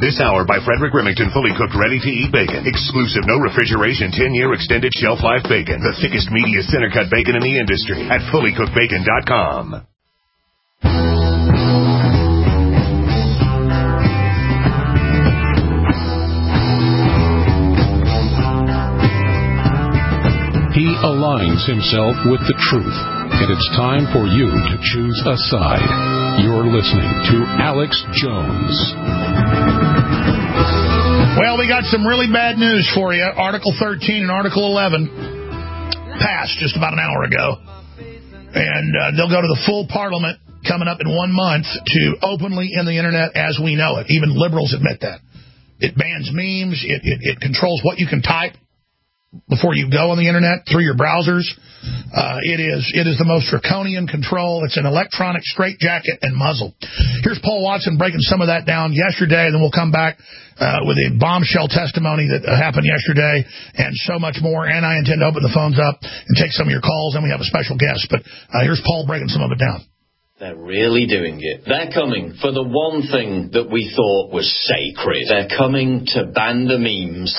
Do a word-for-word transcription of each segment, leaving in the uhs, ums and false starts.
This hour by Frederick Remington, fully cooked, ready-to-eat bacon. Exclusive, no refrigeration, ten-year extended shelf life bacon. The thickest, meatiest, center-cut bacon in the industry at fully cooked bacon dot com. He aligns himself with the truth, and it's time for you to choose a side. You're listening to Alex Jones. Well, we got some really bad news for you. Article thirteen and Article eleven passed just about an hour ago. And uh, they'll go to the full Parliament coming up in one month to openly end the Internet as we know it. Even liberals admit that. It bans memes. It, it, it controls what you can type before you go on the Internet through your browsers. Uh, it is it is the most draconian control. It's an electronic straitjacket and muzzle. Here's Paul Watson breaking some of that down yesterday, and then we'll come back uh, with a bombshell testimony that uh, happened yesterday and so much more. And I intend to open the phones up and take some of your calls, and we have a special guest. But uh, here's Paul breaking some of it down. They're really doing it. They're coming for the one thing that we thought was sacred. They're coming to ban the memes.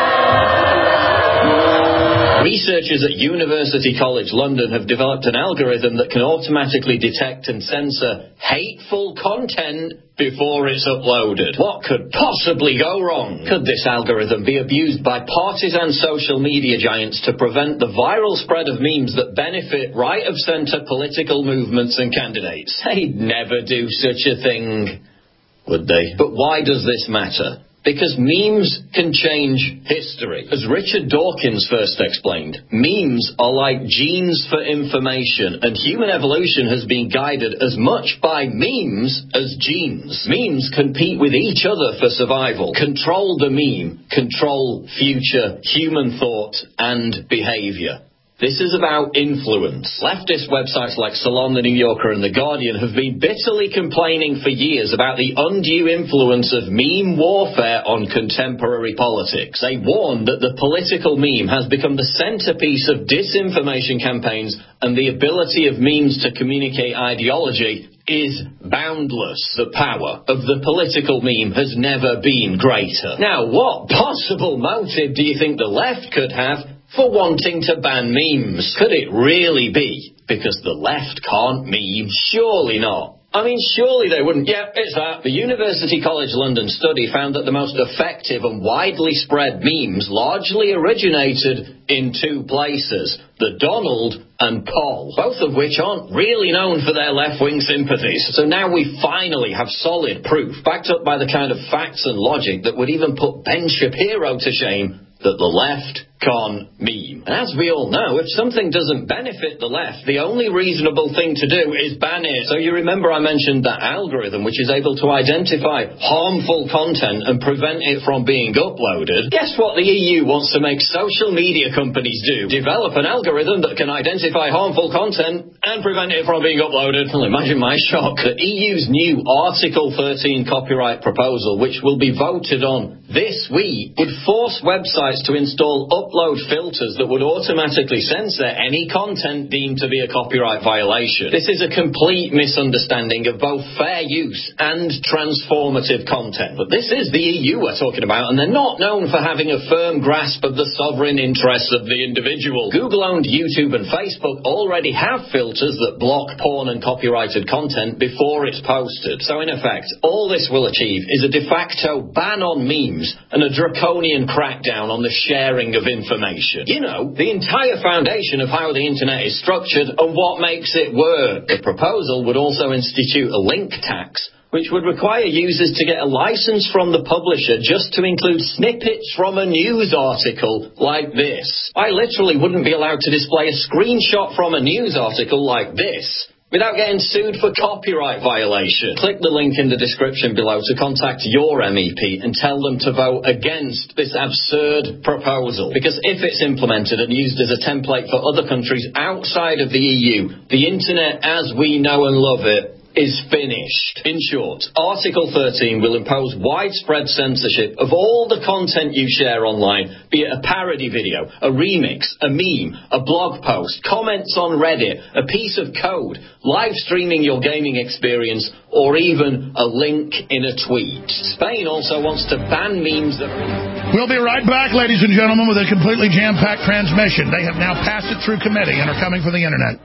Researchers at University College London have developed an algorithm that can automatically detect and censor hateful content before it's uploaded. What could possibly go wrong? Could this algorithm be abused by partisan social media giants to prevent the viral spread of memes that benefit right-of-centre political movements and candidates? They'd never do such a thing, would they? But why does this matter? Because memes can change history. As Richard Dawkins first explained, memes are like genes for information, and human evolution has been guided as much by memes as genes. Memes compete with each other for survival. Control the meme, control future human thought and behavior. This is about influence. Leftist websites like Salon, The New Yorker, and The Guardian have been bitterly complaining for years about the undue influence of meme warfare on contemporary politics. They warn that the political meme has become the centerpiece of disinformation campaigns, and the ability of memes to communicate ideology is boundless. The power of the political meme has never been greater. Now, what possible motive do you think the left could have for wanting to ban memes? Could it really be because the left can't meme? Surely not. I mean, surely they wouldn't. Yeah, it's that. The University College London study found that the most effective and widely spread memes largely originated in two places, the Donald and Paul, both of which aren't really known for their left-wing sympathies. So now we finally have solid proof, backed up by the kind of facts and logic that would even put Ben Shapiro to shame, that the left can't meme. And as we all know, if something doesn't benefit the left, the only reasonable thing to do is ban it. So you remember I mentioned that algorithm which is able to identify harmful content and prevent it from being uploaded. Guess what the E U wants to make social media companies do? Develop an algorithm that can identify harmful content and prevent it from being uploaded. Well, imagine my shock. The E U's new Article thirteen copyright proposal, which will be voted on this week, would force websites to install upload filters that would automatically censor any content deemed to be a copyright violation. This is a complete misunderstanding of both fair use and transformative content. But this is the E U we're talking about, and they're not known for having a firm grasp of the sovereign interests of the individual. Google-owned YouTube and Facebook already have filters that block porn and copyrighted content before it's posted. So in effect, all this will achieve is a de facto ban on memes and a draconian crackdown on the sharing of information. You know, the entire foundation of how the internet is structured and what makes it work. The proposal would also institute a link tax, which would require users to get a license from the publisher just to include snippets from a news article like this. I literally wouldn't be allowed to display a screenshot from a news article like this without getting sued for copyright violation. Click the link in the description below to contact your M E P and tell them to vote against this absurd proposal. Because if it's implemented and used as a template for other countries outside of the E U, the internet as we know and love it is finished. In short, Article thirteen will impose widespread censorship of all the content you share online, be it a parody video, a remix, a meme, a blog post, comments on Reddit, a piece of code, live streaming your gaming experience, or even a link in a tweet. Spain also wants to ban memes that are... We'll be right back, ladies and gentlemen, with a completely jam-packed transmission. They have now passed it through committee and are coming for the Internet.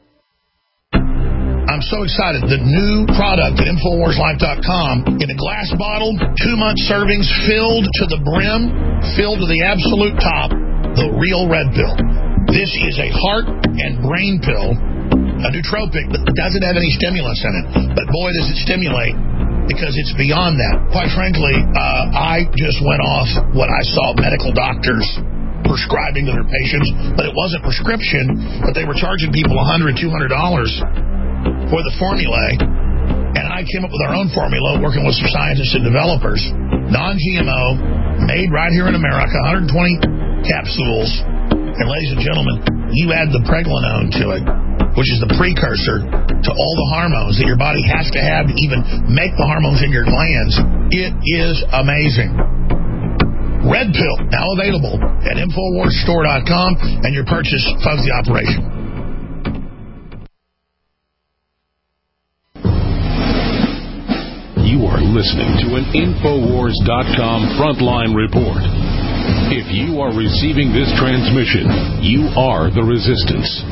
I'm so excited. The new product at Infowars Life dot com in a glass bottle, two-month servings filled to the brim, filled to the absolute top, the real red pill. This is a heart and brain pill, a nootropic that doesn't have any stimulants in it. But boy, does it stimulate, because it's beyond that. Quite frankly, uh, I just went off what I saw medical doctors prescribing to their patients, but it wasn't prescription, but they were charging people one hundred dollars, two hundred dollars for the formulae, and I came up with our own formula, working with some scientists and developers, non-G M O, made right here in America, one hundred twenty capsules, and ladies and gentlemen, you add the pregnenolone to it, which is the precursor to all the hormones that your body has to have to even make the hormones in your glands. It is amazing. Red Pill, now available at Infowars Store dot com, and your purchase funds the operation. You are listening to an Infowars dot com Frontline Report. If you are receiving this transmission, you are the resistance.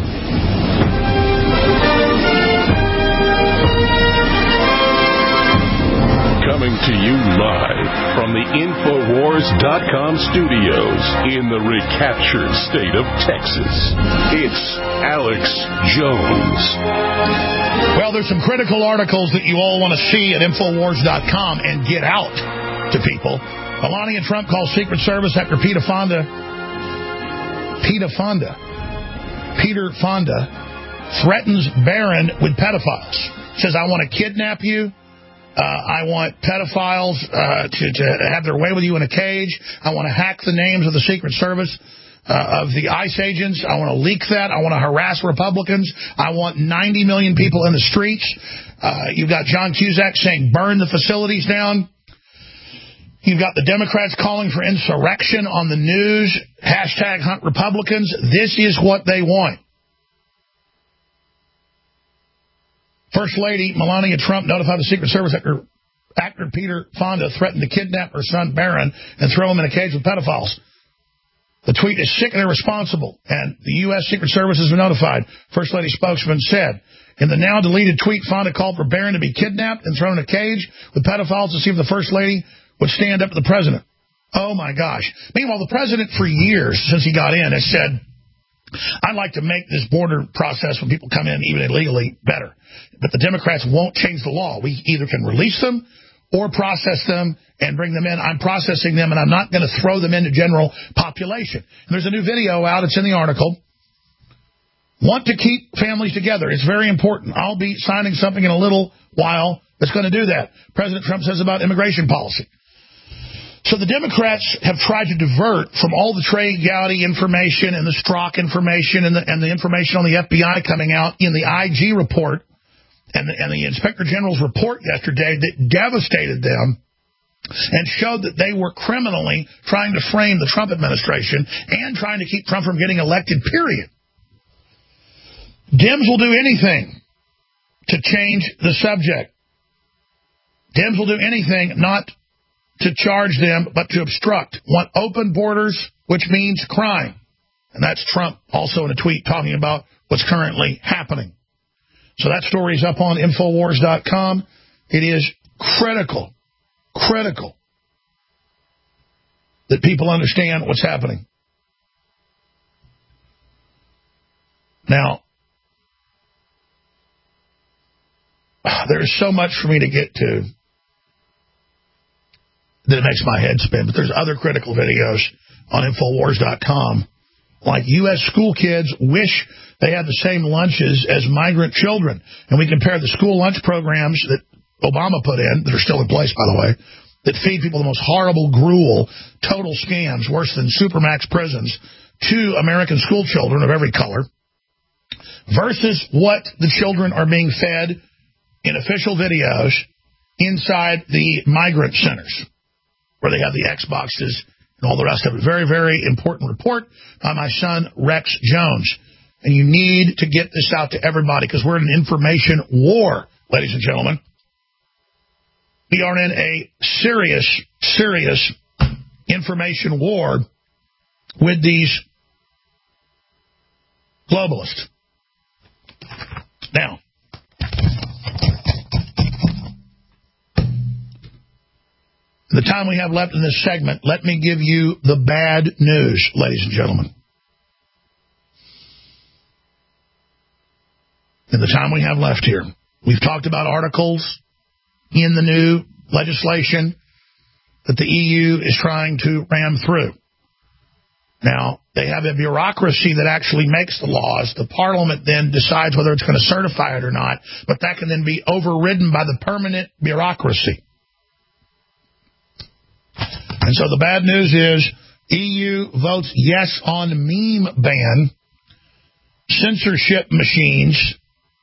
Coming to you live from the Infowars dot com studios in the recaptured state of Texas, it's Alex Jones. Well, there's some critical articles that you all want to see at Infowars dot com and get out to people. Melania Trump calls Secret Service after Peter Fonda. Peter Fonda. Peter Fonda threatens Barron with pedophiles. Says, I want to kidnap you. Uh, I want pedophiles uh, to, to have their way with you in a cage. I want to hack the names of the Secret Service, uh, of the ICE agents. I want to leak that. I want to harass Republicans. I want ninety million people in the streets. Uh, you've got John Cusack saying burn the facilities down. You've got the Democrats calling for insurrection on the news. Hashtag hunt Republicans. This is what they want. First Lady Melania Trump notified the Secret Service after actor Peter Fonda threatened to kidnap her son Barron and throw him in a cage with pedophiles. The tweet is sick and irresponsible, and the U S Secret Service has been notified. First Lady spokesman said, in the now deleted tweet, Fonda called for Barron to be kidnapped and thrown in a cage with pedophiles to see if the First Lady would stand up to the president. Oh, my gosh. Meanwhile, the president for years, since he got in, has said, I'd like to make this border process when people come in, even illegally, better. But the Democrats won't change the law. We either can release them or process them and bring them in. I'm processing them, and I'm not going to throw them into general population. And there's a new video out. It's in the article. Want to keep families together. It's very important. I'll be signing something in a little while that's going to do that. President Trump says about immigration policy. So the Democrats have tried to divert from all the Trey Gowdy information and the Strzok information and the, and the information on the F B I coming out in the I G report and the, and the Inspector General's report yesterday that devastated them and showed that they were criminally trying to frame the Trump administration and trying to keep Trump from getting elected, period. Dems will do anything to change the subject. Dems will do anything not to charge them, but to obstruct. Want open borders, which means crime. And that's Trump also in a tweet talking about what's currently happening. So that story is up on Infowars dot com. It is critical, critical that people understand what's happening. Now, there's so much for me to get to that it makes my head spin, but there's other critical videos on Infowars dot com. Like U S school kids wish they had the same lunches as migrant children. And we compare the school lunch programs that Obama put in, that are still in place, by the way, that feed people the most horrible gruel, total scams, worse than Supermax prisons, to American school children of every color, versus what the children are being fed in official videos inside the migrant centers where they have the Xboxes and all the rest of it. Very, very important report by my son, Rex Jones. And you need to get this out to everybody because we're in an information war, ladies and gentlemen. We are in a serious, serious information war with these globalists. Now, the time we have left in this segment, let me give you the bad news, ladies and gentlemen. In the time we have left here, we've talked about articles in the new legislation that the E U is trying to ram through. Now, they have a bureaucracy that actually makes the laws. The Parliament then decides whether it's going to certify it or not, but that can then be overridden by the permanent bureaucracy. And so the bad news is E U votes yes on meme ban, censorship machines,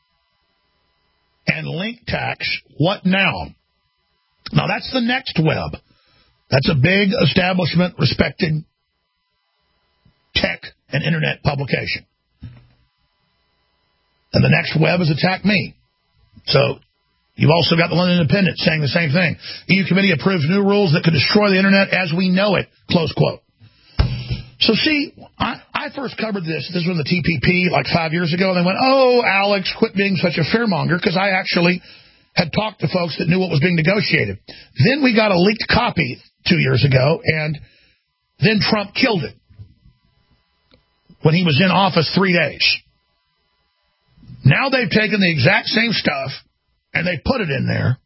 and link tax. What now? Now, that's the next web. That's a big establishment respected tech and internet publication. And the next web is Attack Me. So you've also got the London Independent saying the same thing. E U committee approves new rules that could destroy the internet as we know it, close quote. So see, I, I first covered this. This was the T P P like five years ago, and they went, oh, Alex, quit being such a fearmonger, because I actually had talked to folks that knew what was being negotiated. Then we got a leaked copy two years ago, and then Trump killed it when he was in office three days. Now they've taken the exact same stuff, and they put it in there.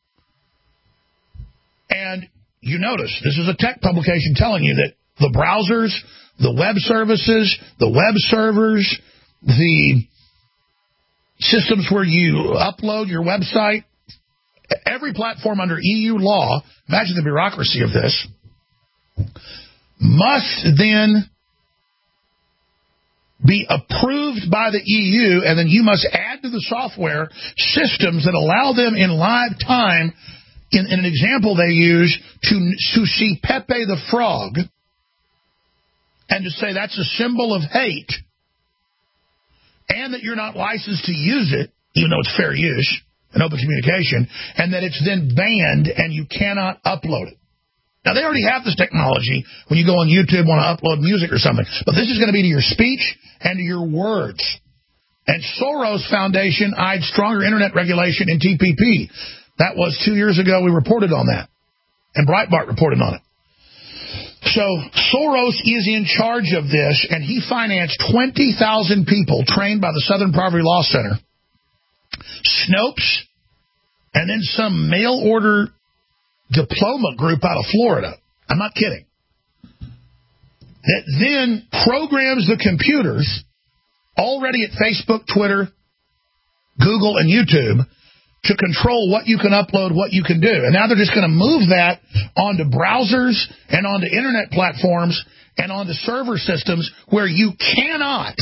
And you notice, this is a tech publication telling you that the browsers, the web services, the web servers, the systems where you upload your website, every platform under E U law, imagine the bureaucracy of this, must then be approved by the E U, and then you must add to the software systems that allow them in live time, in, in an example they use, to, to see Pepe the Frog, and to say that's a symbol of hate, and that you're not licensed to use it, even though it's fair use and open communication, and that it's then banned and you cannot upload it. Now, they already have this technology when you go on YouTube and want to upload music or something, but this is going to be to your speech and to your words. And Soros Foundation eyed stronger internet regulation in T P P. That was two years ago. We reported on that, and Breitbart reported on it. So Soros is in charge of this, and he financed twenty thousand people trained by the Southern Poverty Law Center, Snopes, and then some mail-order diploma group out of Florida. I'm not kidding. That then programs the computers already at Facebook, Twitter, Google, and YouTube to control what you can upload, what you can do. And now they're just going to move that onto browsers and onto internet platforms and onto server systems where you cannot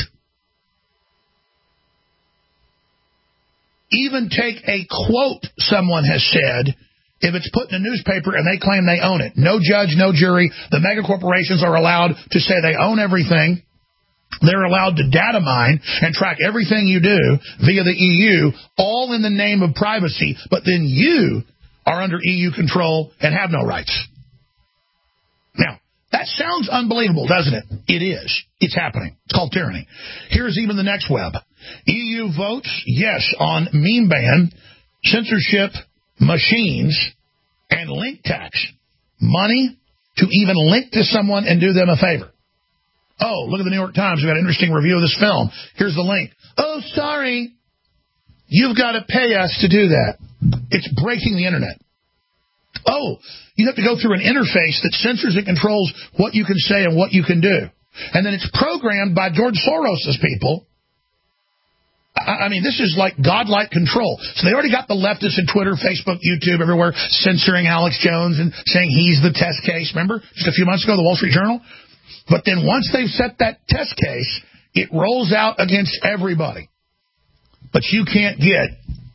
even take a quote someone has said if it's put in a newspaper and they claim they own it. No judge, no jury. The mega corporations are allowed to say they own everything. They're allowed to data mine and track everything you do via the E U, all in the name of privacy, but then you are under E U control and have no rights. Now, that sounds unbelievable, doesn't it? It is. It's happening. It's called tyranny. Here's even the next web. E U votes yes on meme ban, censorship machines, and link tax. Money to even link to someone and do them a favor. Oh, look at the New York Times. We've got an interesting review of this film. Here's the link. Oh, sorry. You've got to pay us to do that. It's breaking the internet. Oh, you have to go through an interface that censors and controls what you can say and what you can do. And then it's programmed by George Soros' people. I mean, this is like godlike control. So they already got the leftists in Twitter, Facebook, YouTube, everywhere, censoring Alex Jones and saying he's the test case. Remember, just a few months ago, the Wall Street Journal? But then once they've set that test case, it rolls out against everybody. But you can't get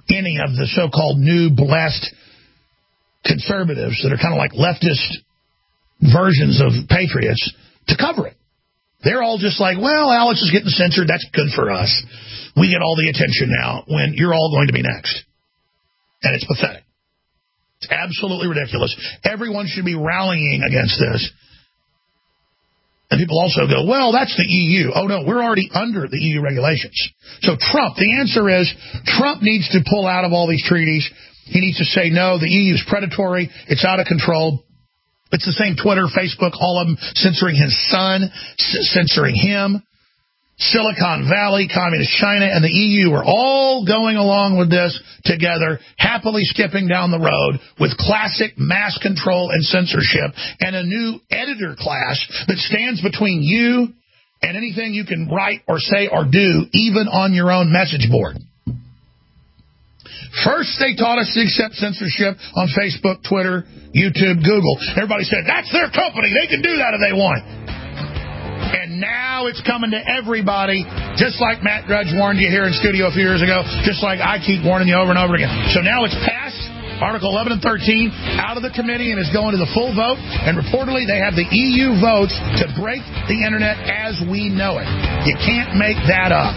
any of the so-called new blessed conservatives that are kind of like leftist versions of patriots to cover it. They're all just like, well, Alex is getting censored. That's good for us. We get all the attention now when you're all going to be next. And it's pathetic. It's absolutely ridiculous. Everyone should be rallying against this. And people also go, well, that's the E U. Oh, no, we're already under the E U regulations. So Trump, the answer is Trump needs to pull out of all these treaties. He needs to say, no, the E U is predatory. It's out of control. It's the same Twitter, Facebook, all of them censoring his son, censoring him. Silicon Valley, Communist China, and the E U are all going along with this together, happily skipping down the road with classic mass control and censorship and a new editor class that stands between you and anything you can write or say or do, even on your own message board. First, they taught us to accept censorship on Facebook, Twitter, YouTube, Google. Everybody said, that's their company. They can do that if they want. And now it's coming to everybody, just like Matt Drudge warned you here in studio a few years ago, just like I keep warning you over and over again. So now it's passed, Article eleven and thirteen, out of the committee and is going to the full vote. And reportedly, they have the E U votes to break the Internet as we know it. You can't make that up.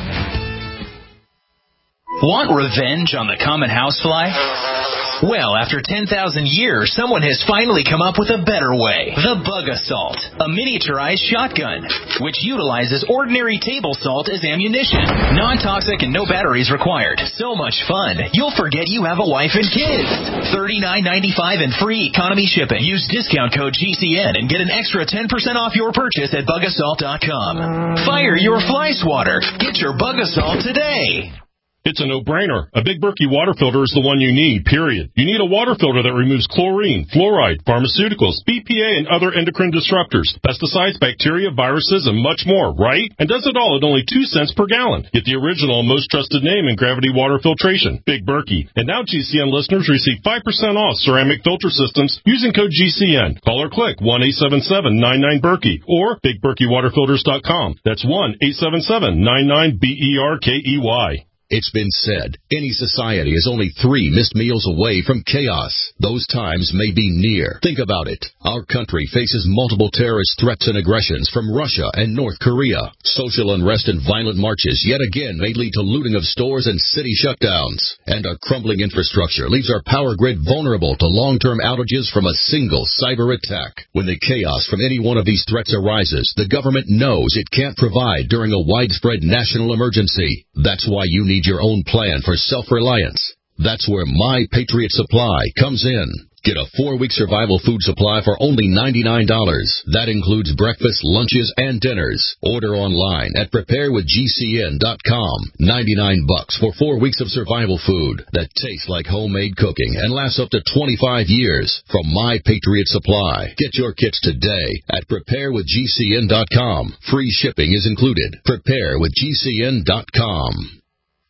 Want revenge on the common housefly? Well, after ten thousand years, someone has finally come up with a better way. The Bug Assault, a miniaturized shotgun, which utilizes ordinary table salt as ammunition. Non-toxic and no batteries required. So much fun, you'll forget you have a wife and kids. thirty-nine ninety-five and free economy shipping. Use discount code G C N and get an extra ten percent off your purchase at bug assault dot com. Fire your fly swatter. Get your Bug Assault today. It's a no-brainer. A Big Berkey water filter is the one you need, period. You need a water filter that removes chlorine, fluoride, pharmaceuticals, B P A, and other endocrine disruptors, pesticides, bacteria, viruses, and much more, right? And does it all at only two cents per gallon. Get the original and most trusted name in gravity water filtration, Big Berkey. And now G C N listeners receive five percent off ceramic filter systems using code G C N. Call or click one eight seven seven nine nine Berkey or big berkey water filters dot com. That's one eight seven seven nine nine B E R K E Y. It's been said, any society is only three missed meals away from chaos. Those times may be near. Think about it. Our country faces multiple terrorist threats and aggressions from Russia and North Korea. Social unrest and violent marches yet again may lead to looting of stores and city shutdowns. And a crumbling infrastructure leaves our power grid vulnerable to long-term outages from a single cyber attack. When the chaos from any one of these threats arises, the government knows it can't provide during a widespread national emergency. That's why you need your own plan for self-reliance. That's where My Patriot Supply comes in. Get a four-week survival food supply for only ninety-nine dollars. That includes breakfast, lunches, and dinners. Order online at prepare with G C N dot com. ninety-nine bucks for four weeks of survival food that tastes like homemade cooking and lasts up to twenty-five years from My Patriot Supply. Get your kits today at prepare with G C N dot com. Free shipping is included. prepare with G C N dot com.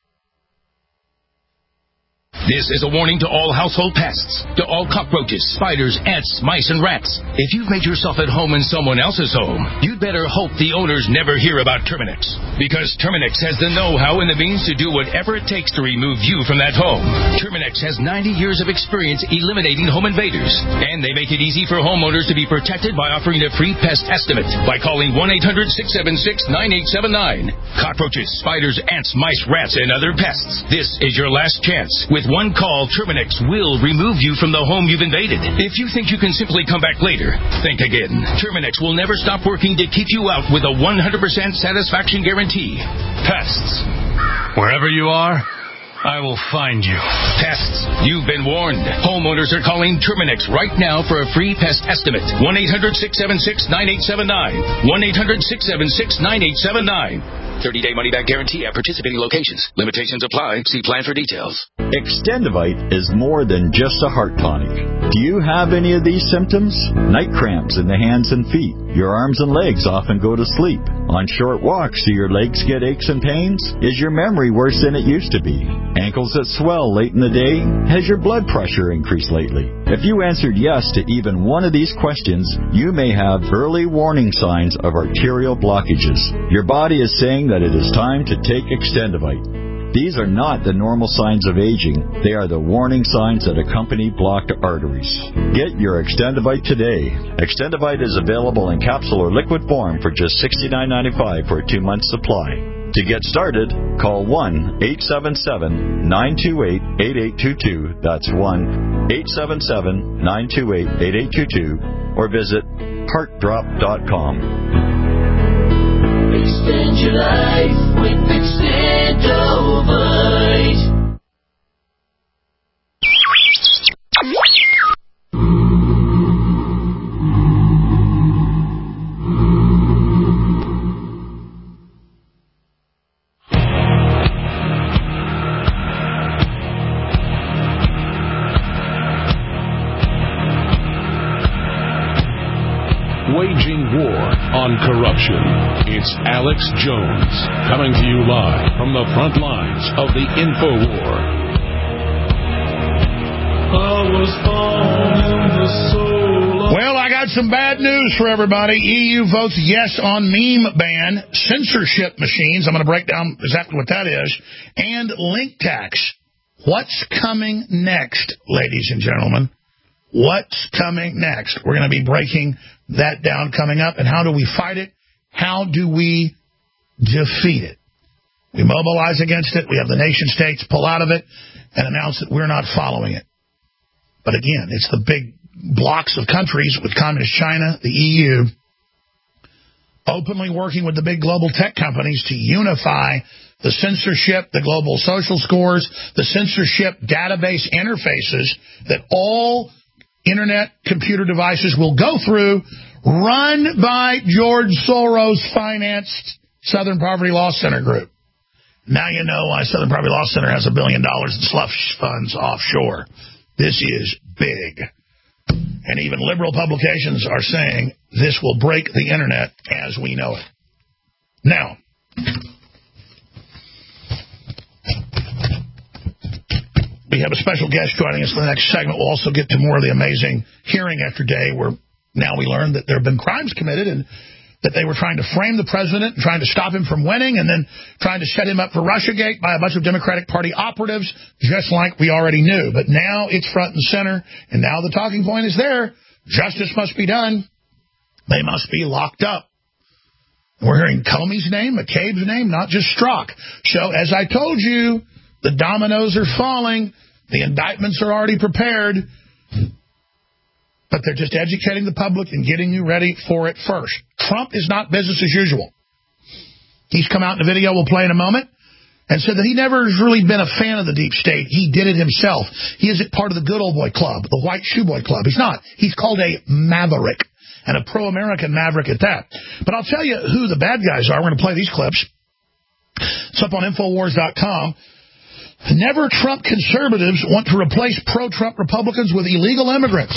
This is a warning to all household pests, to all cockroaches, spiders, ants, mice, and rats. If you've made yourself at home in someone else's home, you'd better hope the owners never hear about Terminix. Because Terminix has the know-how and the means to do whatever it takes to remove you from that home. Terminix has ninety years of experience eliminating home invaders. And they make it easy for homeowners to be protected by offering a free pest estimate by calling one eight hundred six seven six nine eight seven nine. Cockroaches, spiders, ants, mice, rats, and other pests. This is your last chance. With one call, Terminix will remove you from the home you've invaded. If you think you can simply come back later, think again. Terminix will never stop working to keep you out with a one hundred percent satisfaction guarantee. Pests. Wherever you are, I will find you. Pests, you've been warned. Homeowners are calling Terminix right now for a free pest estimate. one eight hundred six seven six nine eight seven nine. one eight hundred six seven six nine eight seven nine. thirty-day money-back guarantee at participating locations. Limitations apply. See plan for details. Extendivite is more than just a heart tonic. Do you have any of these symptoms? Night cramps in the hands and feet. Your arms and legs often go to sleep. On short walks, do your legs get aches and pains? Is your memory worse than it used to be? Ankles that swell late in the day? Has your blood pressure increased lately? If you answered yes to even one of these questions, you may have early warning signs of arterial blockages. Your body is saying that it is time to take Extendivite. These are not the normal signs of aging. They are the warning signs that accompany blocked arteries. Get your Extendivite today. Extendivite is available in capsule or liquid form for just sixty-nine ninety-five for a two-month supply. To get started, call one eight seven seven, nine two eight, eight eight two two. That's one eight seven seven, nine two eight, eight eight two two. Or visit heart drop dot com. Extend your life with Extendovite. Waging war on corruption. It's Alex Jones coming to you live from the front lines of the InfoWar. I was born in the soul of... Well, I got some bad news for everybody. E U votes yes on meme ban, censorship machines. I'm going to break down exactly what that is, and link tax. What's coming next, ladies and gentlemen? What's coming next? We're going to be breaking that down coming up. And how do we fight it? How do we defeat it? We mobilize against it. We have the nation states pull out of it and announce that we're not following it. But again, it's the big blocks of countries with Communist China, the E U, openly working with the big global tech companies to unify the censorship, the global social scores, the censorship database interfaces that all Internet computer devices will go through, run by George Soros-financed Southern Poverty Law Center group. Now you know why Southern Poverty Law Center has a billion dollars in slush funds offshore. This is big. And even liberal publications are saying this will break the Internet as we know it. Now, we have a special guest joining us in the next segment. We'll also get to more of the amazing hearing after day where now we learn that there have been crimes committed and that they were trying to frame the president and trying to stop him from winning and then trying to set him up for Russiagate by a bunch of Democratic Party operatives, just like we already knew. But now it's front and center, and now the talking point is there. Justice must be done. They must be locked up. We're hearing Comey's name, McCabe's name, not just Strzok. So, as I told you, the dominoes are falling. The indictments are already prepared. But they're just educating the public and getting you ready for it first. Trump is not business as usual. He's come out in a video we'll play in a moment and said that he never has really been a fan of the deep state. He did it himself. He isn't part of the good old boy club, the white shoe boy club. He's not. He's called a maverick, and a pro-American maverick at that. But I'll tell you who the bad guys are. We're going to play these clips. It's up on Infowars dot com. Never Trump conservatives want to replace pro-Trump Republicans with illegal immigrants.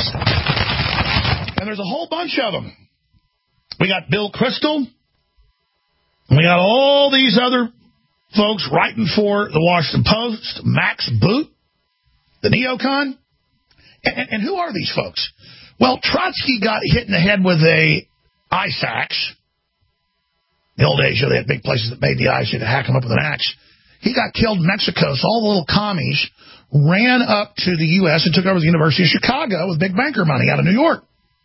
And there's a whole bunch of them. We got Bill Kristol. And we got all these other folks writing for the Washington Post, Max Boot, the neocon. And, and who are these folks? Well, Trotsky got hit in the head with a ice axe. In the old Asia, they had big places that made the ice. You had to hack them up with an axe. He got killed in Mexico, so all the little commies ran up to the U S and took over the University of Chicago with big banker money out of New York.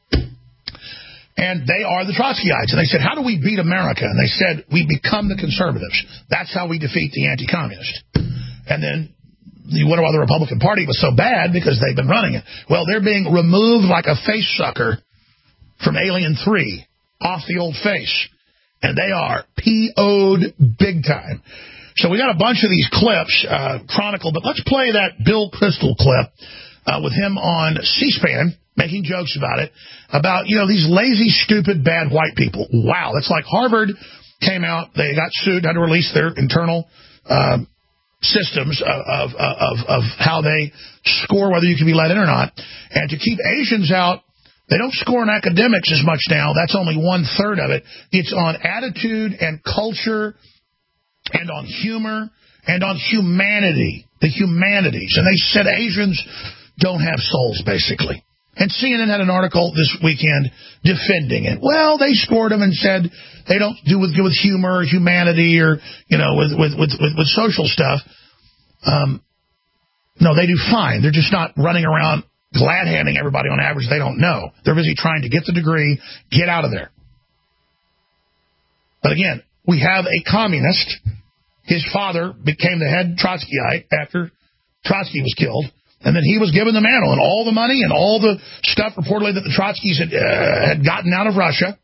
And they are the Trotskyites. And they said, how do we beat America? And they said, we become the conservatives. That's how we defeat the anti-communist. And then you wonder why the Republican Party was so bad, because they've been running it. Well, they're being removed like a face sucker from Alien three off the old face. And they are P O'd big time. So we got a bunch of these clips uh, chronicled, but let's play that Bill Kristol clip uh, with him on C-SPAN, making jokes about it, about, you know, these lazy, stupid, bad white people. Wow, that's like Harvard came out, they got sued, had to release their internal uh, systems of, of, of, of how they score whether you can be let in or not. And to keep Asians out, they don't score in academics as much now. That's only one-third of it. It's on attitude and culture and on humor and on humanity, the humanities. And they said Asians don't have souls, basically. And C N N had an article this weekend defending it. Well, they scored them and said they don't do with with humor or humanity or, you know, with with with, with, with social stuff. Um, no, they do fine. They're just not running around glad-handing everybody on average they don't know. They're busy trying to get the degree, get out of there. But again, we have a communist. His father became the head Trotskyite after Trotsky was killed. And then he was given the mantle and all the money and all the stuff reportedly that the Trotskys had, uh, had gotten out of Russia.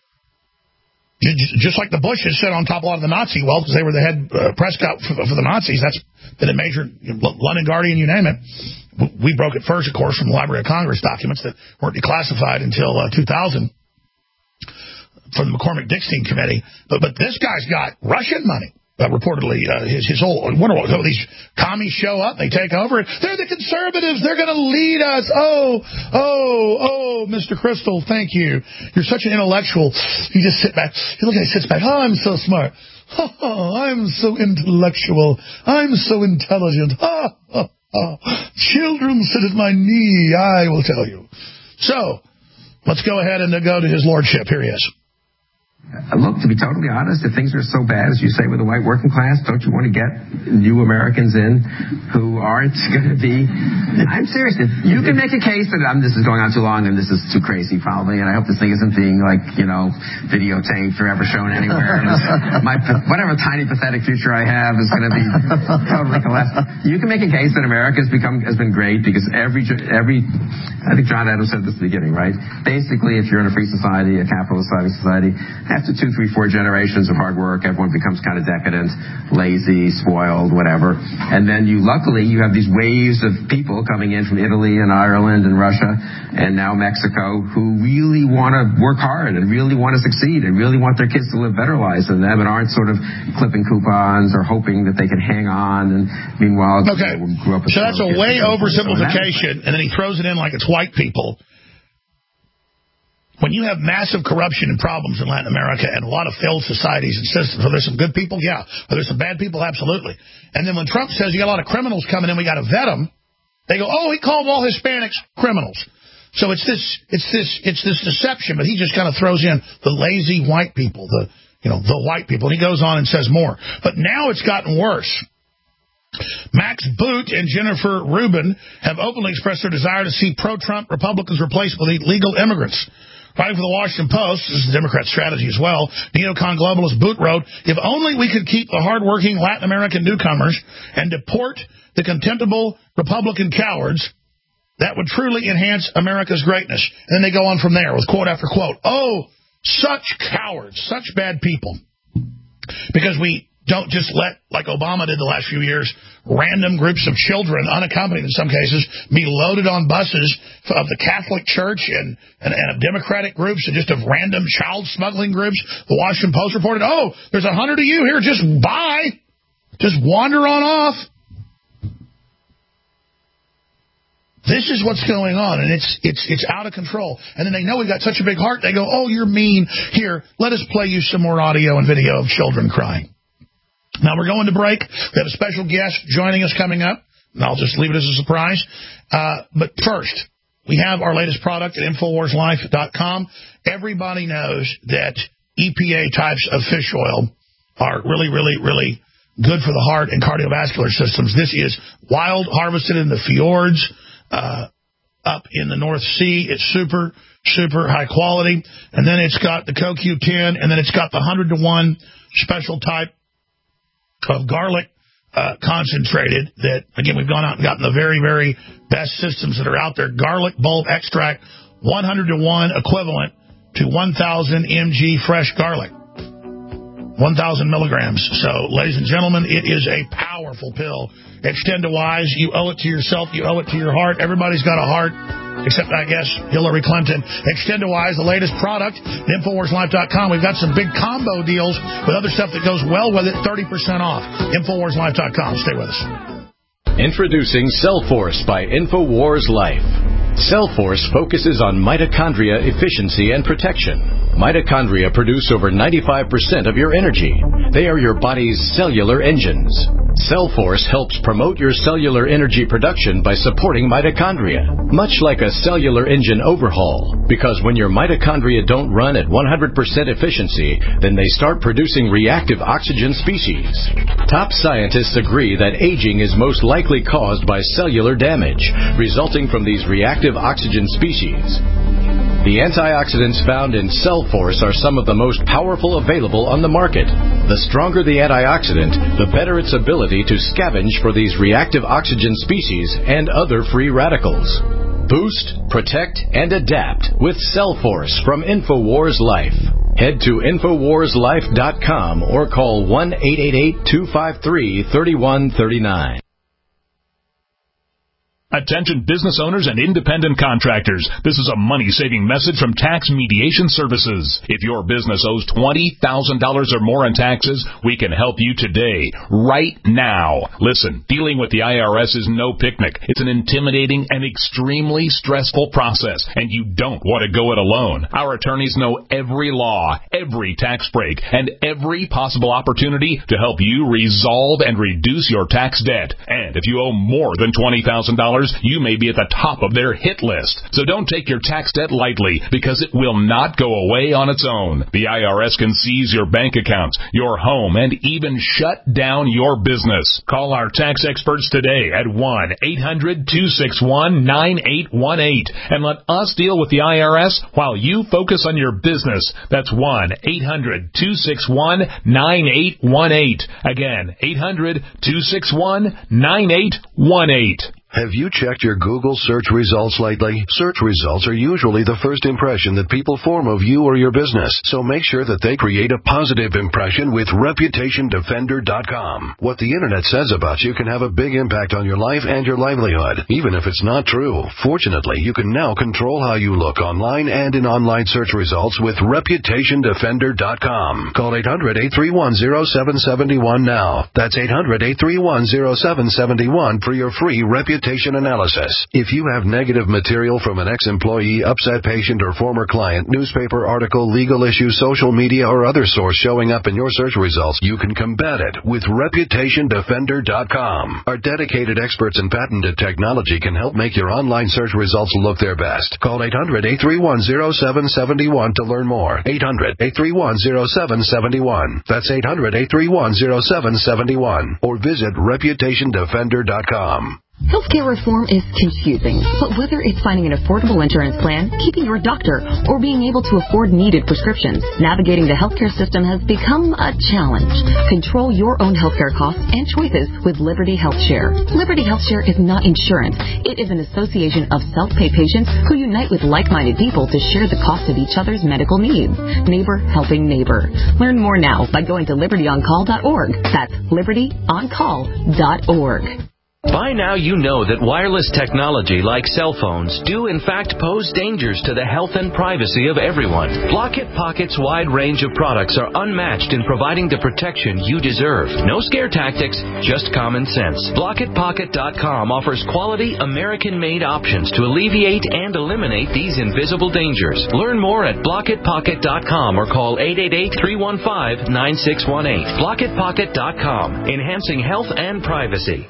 Just like the Bushes sit on top of a lot of the Nazi wealth because they were the head uh, press cut for, for the Nazis. That's been a major, you know, London Guardian, you name it. We broke it first, of course, from the Library of Congress documents that weren't declassified until uh, two thousand from the McCormick-Dickstein Committee. But but this guy's got Russian money. Uh, reportedly, uh, his his whole wonder what these commies show up, they take over. They're the conservatives. They're going to lead us. Oh, oh, oh, Mister Crystal, thank you. You're such an intellectual. You just sit back. You look at him, he sits back. Oh, I'm so smart. Oh, I'm so intellectual. I'm so intelligent. Oh, oh, oh. Children sit at my knee. I will tell you. So, let's go ahead and go to his lordship. Here he is. Look, to be totally honest, if things are so bad, as you say, with the white working class, don't you want to get new Americans in who aren't going to be... I'm serious. If you can make a case that um, this is going on too long and this is too crazy, probably, and I hope this thing isn't being, like, you know, videotaped or ever shown anywhere. My whatever tiny, pathetic future I have is going to be totally collapsed. You can make a case that America has become has been great because every... every I think John Adams said this at the beginning, right? Basically, if you're in a free society, a capitalist society, after two, three, four generations of hard work, everyone becomes kind of decadent, lazy, spoiled, whatever. And then you, luckily, you have these waves of people coming in from Italy and Ireland and Russia and now Mexico who really want to work hard and really want to succeed and really want their kids to live better lives than them and aren't sort of clipping coupons or hoping that they can hang on. And meanwhile, okay. you know, grew up with so that's a way oversimplification, and then he throws it in like it's white people. When you have massive corruption and problems in Latin America and a lot of failed societies and systems, are there some good people? Yeah. Are there some bad people? Absolutely. And then when Trump says you got a lot of criminals coming in, we got to vet them, they go, oh, he called all Hispanics criminals. So it's this, it's this, it's this deception, but he just kind of throws in the lazy white people, the, you know, the white people. And he goes on and says more. But now it's gotten worse. Max Boot and Jennifer Rubin have openly expressed their desire to see pro-Trump Republicans replaced with illegal immigrants. Writing for the Washington Post, this is the Democrat strategy as well, neocon globalist Boot wrote, if only we could keep the hardworking Latin American newcomers and deport the contemptible Republican cowards, that would truly enhance America's greatness. And then they go on from there with quote after quote. Oh, such cowards, such bad people. Because we don't just let, like Obama did the last few years, random groups of children, unaccompanied in some cases, be loaded on buses of the Catholic Church and, and, and of Democratic groups and just of random child smuggling groups. The Washington Post reported, oh, there's a hundred of you here, just buy, just wander on off. This is what's going on, and it's it's it's out of control. And then they know we've got such a big heart, they go, oh, you're mean. Here, let us play you some more audio and video of children crying. Now, we're going to break. We have a special guest joining us coming up, and I'll just leave it as a surprise. Uh, but first, we have our latest product at Infowars Life dot com. Everybody knows that E P A types of fish oil are really, really, really good for the heart and cardiovascular systems. This is wild, harvested in the fjords uh, up in the North Sea. It's super, super high quality. And then it's got the C O Q ten, and then it's got the one hundred to one special type of garlic uh, concentrated that, again, we've gone out and gotten the very, very best systems that are out there. Garlic bulb extract, one hundred to one equivalent to one thousand milligrams fresh garlic. one thousand milligrams. So, ladies and gentlemen, it is a powerful pill. Extend-A-Wise, you owe it to yourself, you owe it to your heart. Everybody's got a heart, except, I guess, Hillary Clinton. Extend-A-Wise, the latest product, Infowars Life dot com. We've got some big combo deals with other stuff that goes well with it, thirty percent off. Infowars Life dot com. Stay with us. Introducing Cellforce by Infowars Life. Cellforce focuses on mitochondria efficiency and protection. Mitochondria produce over ninety-five percent of your energy. They are your body's cellular engines. Cellforce helps promote your cellular energy production by supporting mitochondria, much like a cellular engine overhaul. Because when your mitochondria don't run at one hundred percent efficiency, then they start producing reactive oxygen species. Top scientists agree that aging is most likely caused by cellular damage, resulting from these reactive oxygen species. The antioxidants found in Cellforce are some of the most powerful available on the market. The stronger the antioxidant, the better its ability to scavenge for these reactive oxygen species and other free radicals. Boost, protect, and adapt with Cellforce from InfoWars Life. Head to Infowars Life dot com or call one eight eight eight, two five three, three one three nine. Attention business owners and independent contractors. This is a money-saving message from Tax Mediation Services. If your business owes twenty thousand dollars or more in taxes, we can help you today, right now. Listen, dealing with the I R S is no picnic. It's an intimidating and extremely stressful process, and you don't want to go it alone. Our attorneys know every law, every tax break, and every possible opportunity to help you resolve and reduce your tax debt. And if you owe more than twenty thousand dollars, you may be at the top of their hit list. So don't take your tax debt lightly, because it will not go away on its own. The I R S can seize your bank accounts, your home, and even shut down your business. Call our tax experts today at one eight hundred, two six one, nine eight one eight and let us deal with the I R S while you focus on your business. That's one eight hundred, two six one, nine eight one eight. Again, eight hundred, two six one, nine eight one eight. Have you checked your Google search results lately? Search results are usually the first impression that people form of you or your business, so make sure that they create a positive impression with Reputation Defender dot com. What the Internet says about you can have a big impact on your life and your livelihood, even if it's not true. Fortunately, you can now control how you look online and in online search results with Reputation Defender dot com. Call eight hundred, eight three one, zero seven seven one now. That's eight hundred, eight three one, zero seven seven one for your free Reputation analysis. If you have negative material from an ex-employee, upset patient, or former client, newspaper article, legal issue, social media, or other source showing up in your search results, you can combat it with Reputation Defender dot com. Our dedicated experts in patented technology can help make your online search results look their best. Call eight hundred, eight three one, zero seven seven one to learn more. eight hundred, eight three one, zero seven seven one. That's eight hundred, eight three one, zero seven seven one. Or visit Reputation Defender dot com. Healthcare reform is confusing, but whether it's finding an affordable insurance plan, keeping your doctor, or being able to afford needed prescriptions, navigating the healthcare system has become a challenge. Control your own healthcare costs and choices with Liberty HealthShare. Liberty HealthShare is not insurance. It is an association of self-pay patients who unite with like-minded people to share the cost of each other's medical needs. Neighbor helping neighbor. Learn more now by going to liberty on call dot org. That's liberty on call dot org. By now you know that wireless technology like cell phones do in fact pose dangers to the health and privacy of everyone. Blockit Pocket's wide range of products are unmatched in providing the protection you deserve. No scare tactics, just common sense. Blockit Pocket dot com offers quality American-made options to alleviate and eliminate these invisible dangers. Learn more at Blockit Pocket dot com or call eight eight eight, three one five, nine six one eight. Blockit Pocket dot com, enhancing health and privacy.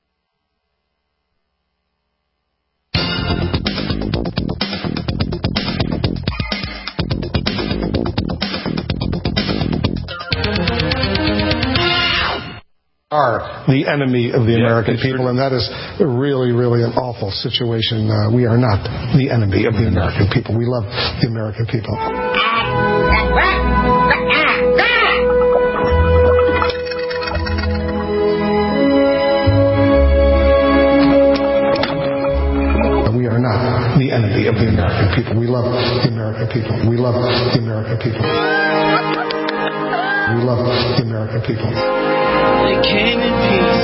Are the enemy of the yeah, American people, and that is really, really an awful situation. Uh, we are not the enemy of the American people. We love the American people. We are not the enemy of the American people. We love the American people. We love the American people. We love the American people. They came in peace.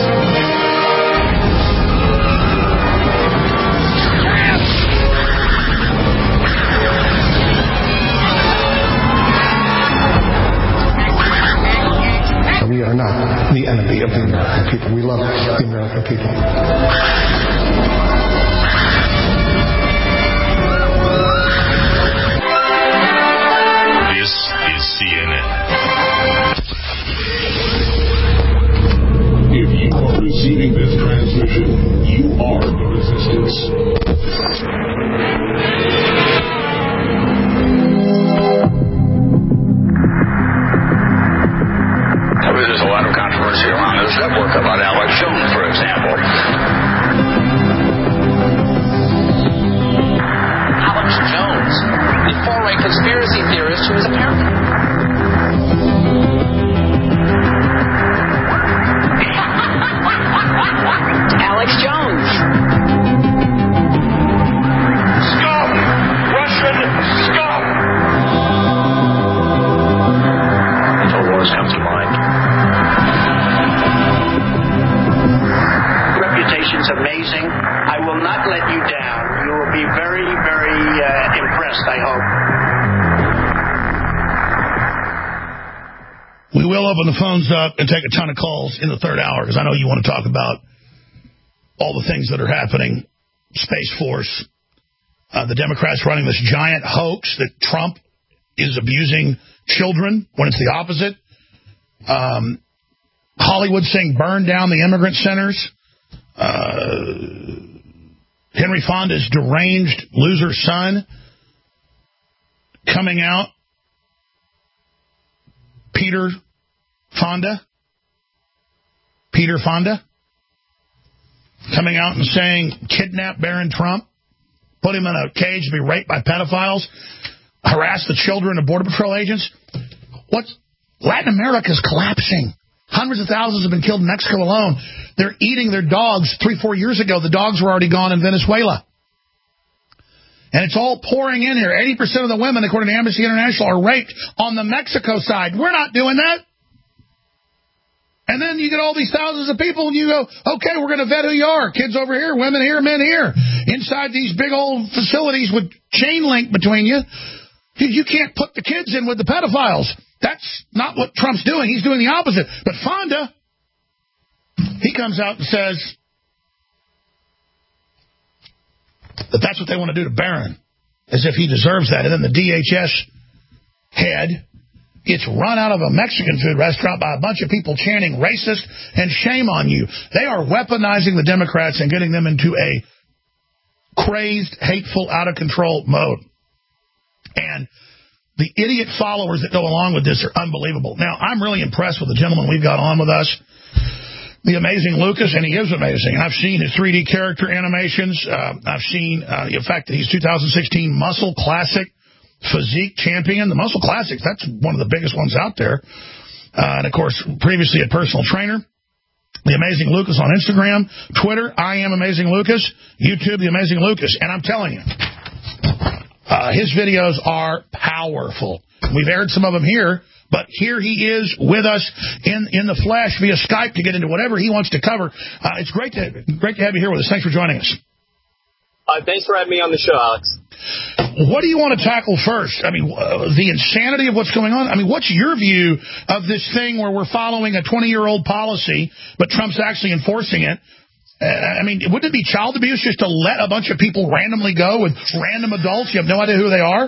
We are not the enemy of the American people. We love the American people. conspiracy theorist who is apparently... Alex Jones. Scum! Russian scum! InfoWars comes to mind. Reputation's amazing. I will not let you down. You will be very, very uh, impressed, I hope. We will open the phones up and take a ton of calls in the third hour, because I know you want to talk about all the things that are happening. Space Force, uh, the Democrats running this giant hoax that Trump is abusing children when it's the opposite. Um, Hollywood saying burn down the immigrant centers. Uh, Henry Fonda's deranged loser son coming out. Peter Fonda. Peter Fonda. Coming out and saying, kidnap Barron Trump, put him in a cage to be raped by pedophiles, harass the children of Border Patrol agents. What's Latin America is collapsing. Hundreds of thousands have been killed in Mexico alone. They're eating their dogs. Three, four years ago, the dogs were already gone in Venezuela. And it's all pouring in here. eighty percent of the women, according to Amnesty International, are raped on the Mexico side. We're not doing that. And then you get all these thousands of people, and you go, okay, we're going to vet who you are. Kids over here, women here, men here. Inside these big old facilities with chain link between you, you can't put the kids in with the pedophiles. That's not what Trump's doing. He's doing the opposite. But Fonda, he comes out and says that that's what they want to do to Barron, as if he deserves that. And then the D H S head gets run out of a Mexican food restaurant by a bunch of people chanting racist and shame on you. They are weaponizing the Democrats and getting them into a crazed, hateful, out-of-control mode. And the idiot followers that go along with this are unbelievable. Now, I'm really impressed with the gentleman we've got on with us, the amazing Lucas, and he is amazing. I've seen his three D character animations. Uh, I've seen uh, the fact that he's two thousand sixteen Muscle Classic Physique Champion. The Muscle Classics, that's one of the biggest ones out there. Uh, and, of course, previously a personal trainer. The Amazing Lucas on Instagram, Twitter, I Am Amazing Lucas, YouTube, The Amazing Lucas. And I'm telling you, uh, his videos are powerful. We've aired some of them here, but here he is with us in, in the flesh via Skype to get into whatever he wants to cover. Uh, it's great to, great to have you here with us. Thanks for joining us. Uh, thanks for having me on the show, Alex. What do you want to tackle first? I mean, uh, the insanity of what's going on. I mean, what's your view of this thing where we're following a twenty-year-old policy, but Trump's actually enforcing it? Uh, I mean, wouldn't it be child abuse just to let a bunch of people randomly go with random adults? You have no idea who they are?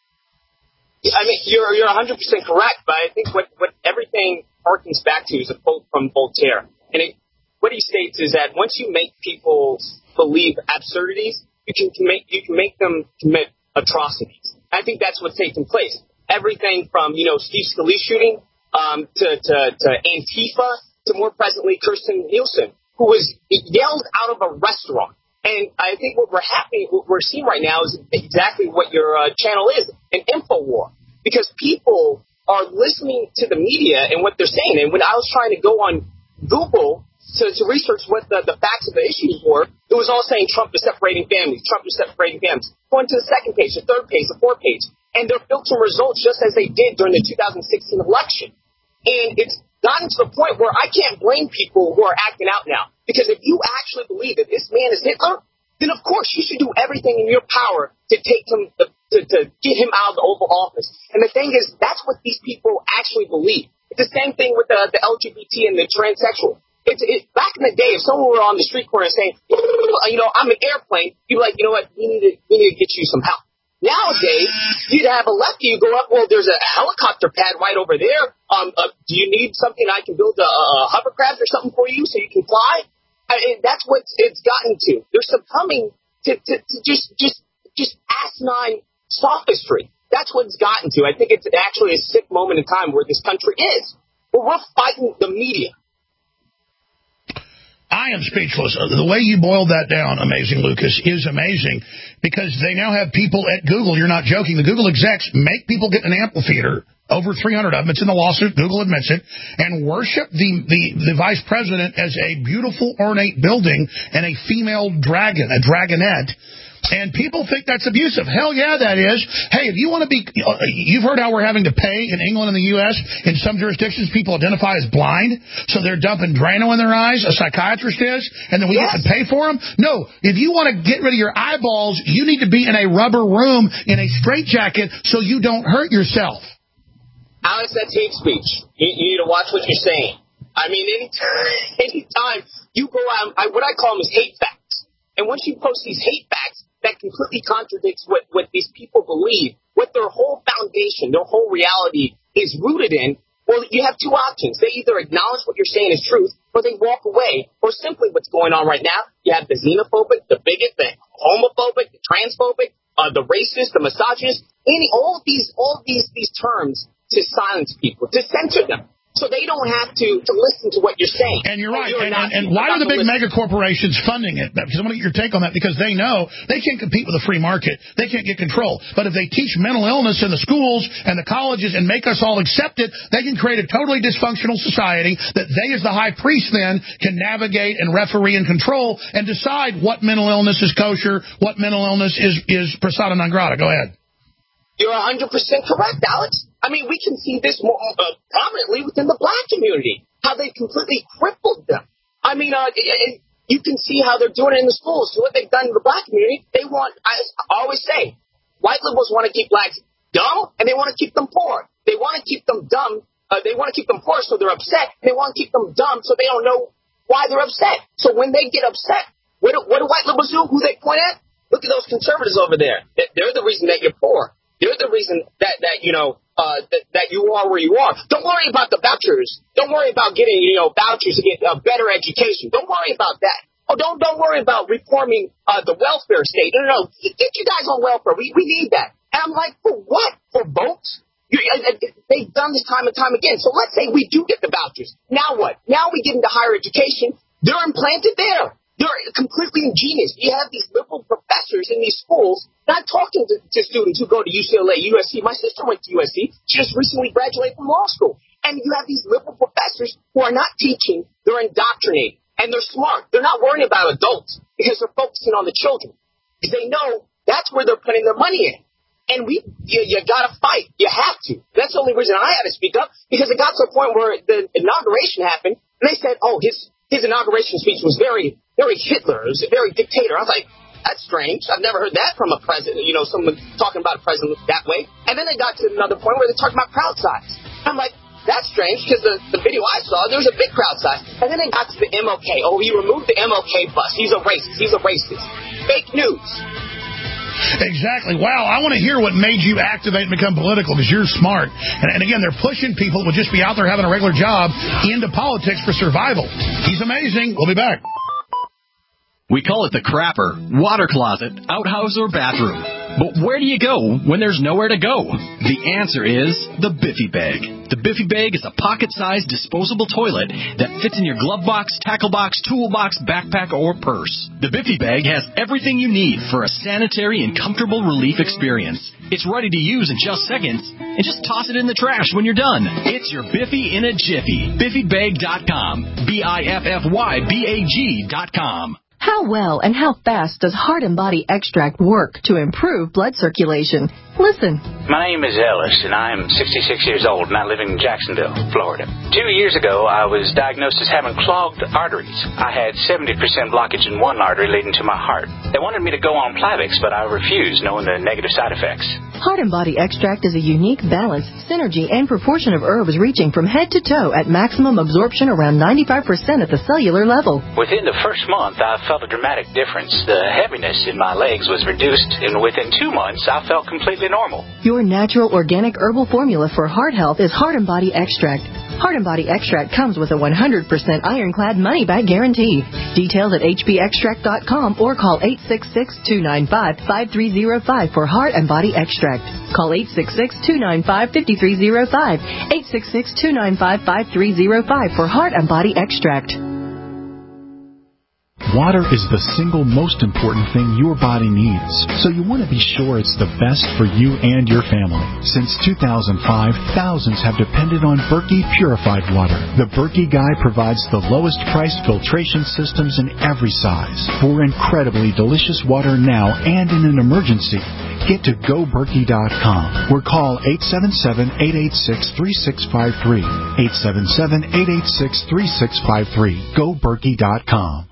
I mean, you're you're one hundred percent correct, but I think what, what everything harkens back to is a quote from Voltaire. And it, what he states is that once you make people believe absurdities, you can, can make you can make them commit atrocities. I think that's what's taking place. Everything from, you know, Steve Scalise shooting um, to, to, to Antifa to more presently Kirstjen Nielsen, who was yelled out of a restaurant. And I think what we're happening, what we're seeing right now is exactly what your uh, channel is, an info war. Because people are listening to the media and what they're saying. And when I was trying to go on Google to, to research what the, the facts of the issues were, it was all saying Trump is separating families, Trump is separating families. Going to the second page, the third page, the fourth page. And they're filtering results just as they did during the two thousand sixteen election. And it's gotten to the point where I can't blame people who are acting out now. Because if you actually believe that this man is Hitler, then of course you should do everything in your power to take him, to, to get him out of the Oval Office. And the thing is, that's what these people actually believe. It's the same thing with the, the L G B T and the transsexual. It's, it, back in the day, if someone were on the street corner saying, you know, I'm an airplane, you'd be like, you know what, we need to, we need to get you some help. Nowadays, you'd have a lefty, you go up, well, there's a, a helicopter pad right over there. Um, uh, do you need something I can build a, a hovercraft or something for you so you can fly? I mean, that's what it's gotten to. They're succumbing to, to, to just, just, just asinine sophistry. That's what it's gotten to. I think it's actually a sick moment in time where this country is. But we're fighting the media. I am speechless. The way you boiled that down, amazing, Lucas, is amazing because they now have people at Google. You're not joking. The Google execs make people get an amphitheater, over three hundred of them. It's in the lawsuit. Google admits it. And worship the, the, the vice president as a beautiful, ornate building and a female dragon, a dragonette. And people think that's abusive. Hell yeah, that is. Hey, if you want to be, you've heard how we're having to pay in England and the U S In some jurisdictions, people identify as blind, so they're dumping Drano in their eyes, a psychiatrist is, and then we yes. have to pay for them. No, if you want to get rid of your eyeballs, you need to be in a rubber room in a straitjacket so you don't hurt yourself. Alex, that's hate speech. You, you need to watch what you're saying. I mean, anytime, anytime you go out, I, what I call them is hate facts. And once you post these hate facts, that completely contradicts what, what these people believe, what their whole foundation, their whole reality is rooted in. Well, you have two options. They either acknowledge what you're saying is truth, or they walk away, or simply what's going on right now, you have the xenophobic, the bigot, the homophobic, the transphobic, uh, the racist, the misogynist, any, all of these, all of these, these terms to silence people, to censor them. So they don't have to, to listen to what you're saying. And you're right. You're and, and, and why are the big mega corporations funding it? Because I want to get your take on that, because they know they can't compete with the free market. They can't get control. But if they teach mental illness in the schools and the colleges and make us all accept it, they can create a totally dysfunctional society that they, as the high priest, then can navigate and referee and control and decide what mental illness is kosher, what mental illness is, is persona non grata. Go ahead. You're one hundred percent correct, Alex. I mean, we can see this more uh, prominently within the black community, how they've completely crippled them. I mean, uh, you can see how they're doing it in the schools. So what they've done in the black community, they want, I always say, white liberals want to keep blacks dumb, and they want to keep them poor. They want to keep them dumb. Uh, they want to keep them poor, so they're upset. They want to keep them dumb, so they don't know why they're upset. So when they get upset, what do, what do white liberals do? Who they point at? Look at those conservatives over there. They're the reason that you're poor. They're the reason that, that you know, uh, that, that you are where you are. Don't worry about the vouchers. Don't worry about getting, you know, vouchers to get a better education. Don't worry about that. Oh, don't don't worry about reforming uh, the welfare state. No, no, no. Get you guys on welfare. We we need that. And I'm like, for what? For votes? You, uh, they've done this time and time again. So let's say we do get the vouchers. Now what? Now we get into higher education. They're implanted there. They're completely ingenious. You have these liberal professors in these schools not talking to, to students who go to U C L A, U S C. My sister went to U S C. She just recently graduated from law school. And you have these liberal professors who are not teaching. They're indoctrinating. And they're smart. They're not worrying about adults because they're focusing on the children. Because they know that's where they're putting their money in. And we, you, you got to fight. You have to. That's the only reason I had to speak up, because it got to a point where the inauguration happened, and they said, oh, his his inauguration speech was very, very Hitler. It was very dictator. I was like, that's strange. I've never heard that from a president, you know, someone talking about a president that way. And then they got to another point where they talked about crowd size. I'm like, that's strange, because the, the video I saw, there was a big crowd size. And then they got to the M L K. Oh, he removed the M L K bus. He's a racist. He's a racist. Fake news. Exactly. Wow, I want to hear what made you activate and become political, because you're smart. And, and again, they're pushing people who would just be out there having a regular job into politics for survival. He's amazing. We'll be back. We call it the crapper, water closet, outhouse, or bathroom. But where do you go when there's nowhere to go? The answer is the Biffy Bag. The Biffy Bag is a pocket-sized disposable toilet that fits in your glove box, tackle box, toolbox, backpack, or purse. The Biffy Bag has everything you need for a sanitary and comfortable relief experience. It's ready to use in just seconds, and just toss it in the trash when you're done. It's your Biffy in a jiffy. Biffy Bag dot com. B I F F Y B A G dot com. How well and how fast does Heart and Body Extract work to improve blood circulation? Listen. My name is Ellis, and I am sixty-six years old, and I live in Jacksonville, Florida. Two years ago, I was diagnosed as having clogged arteries. I had seventy percent blockage in one artery leading to my heart. They wanted me to go on Plavix, but I refused, knowing the negative side effects. Heart and Body Extract is a unique balance, synergy, and proportion of herbs reaching from head to toe at maximum absorption around ninety-five percent at the cellular level. Within the first month, I felt a dramatic difference. The heaviness in my legs was reduced, and within two months, I felt completely normal. Your natural organic herbal formula for heart health is Heart and Body Extract. Heart and Body Extract comes with a one hundred percent ironclad money-back guarantee. Details at H B extract dot com or call eight six six, two nine five, five three zero five for Heart and Body Extract. Call eight six six, two nine five, five three zero five, eight six six, two nine five, five three zero five for Heart and Body Extract. Water is the single most important thing your body needs, so you want to be sure it's the best for you and your family. Since two thousand five, thousands have depended on Berkey purified water. The Berkey Guy provides the lowest priced filtration systems in every size for incredibly delicious water now and in an emergency. Get to go berkey dot com or call eight seven seven, eight eight six, three six five three. eight seven seven, eight eight six, three six five three. go berkey dot com.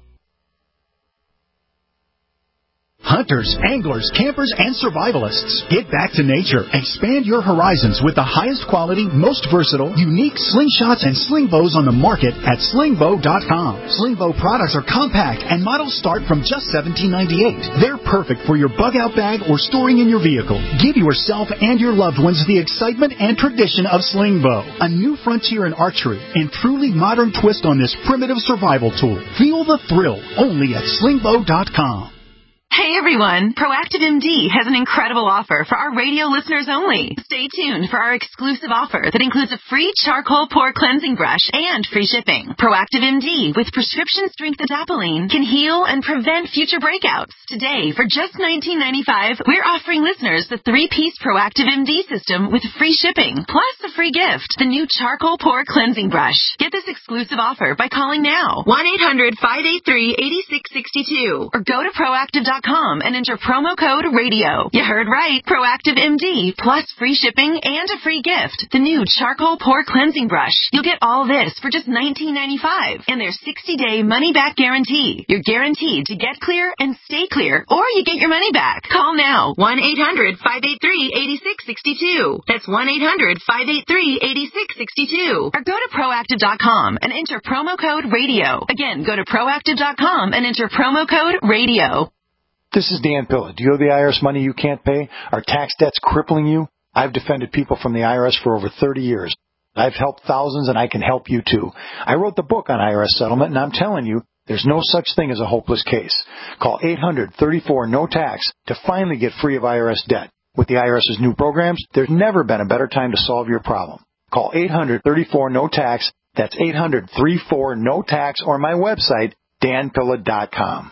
Hunters, anglers, campers, and survivalists. Get back to nature. Expand your horizons with the highest quality, most versatile, unique slingshots and sling bows on the market at sling bow dot com. Sling bow products are compact and models start from just seventeen ninety-eight. They're perfect for your bug-out bag or storing in your vehicle. Give yourself and your loved ones the excitement and tradition of sling bow. A new frontier in archery and truly modern twist on this primitive survival tool. Feel the thrill only at sling bow dot com. Hey everyone, Proactive M D has an incredible offer for our radio listeners only. Stay tuned for our exclusive offer that includes a free charcoal pore cleansing brush and free shipping. Proactive M D with prescription strength adapalene can heal and prevent future breakouts. Today, for just nineteen ninety-five dollars, we're offering listeners the three-piece Proactive M D system with free shipping, plus a free gift, the new charcoal pore cleansing brush. Get this exclusive offer by calling now, one eight hundred, five eight three, eight six six two, or go to proactive dot com and enter promo code radio. You heard right. Proactive M D plus free shipping and a free gift. The new charcoal pore cleansing brush. You'll get all this for just nineteen ninety-five dollars and their sixty-day money-back guarantee. You're guaranteed to get clear and stay clear, or you get your money back. Call now. one eight hundred, five eight three, eight six six two. That's one eight hundred, five eight three, eight six six two. Or go to proactive dot com and enter promo code radio. Again, go to proactive dot com and enter promo code radio. This is Dan Pilla. Do you owe the I R S money you can't pay? Are tax debts crippling you? I've defended people from the I R S for over thirty years. I've helped thousands, and I can help you too. I wrote the book on I R S settlement, and I'm telling you, there's no such thing as a hopeless case. Call eight hundred, thirty-four, no tax to finally get free of I R S debt. With the IRS's new programs, there's never been a better time to solve your problem. Call eight hundred, thirty-four, no tax. That's eight hundred, thirty-four, no tax, or my website, dan pilla dot com.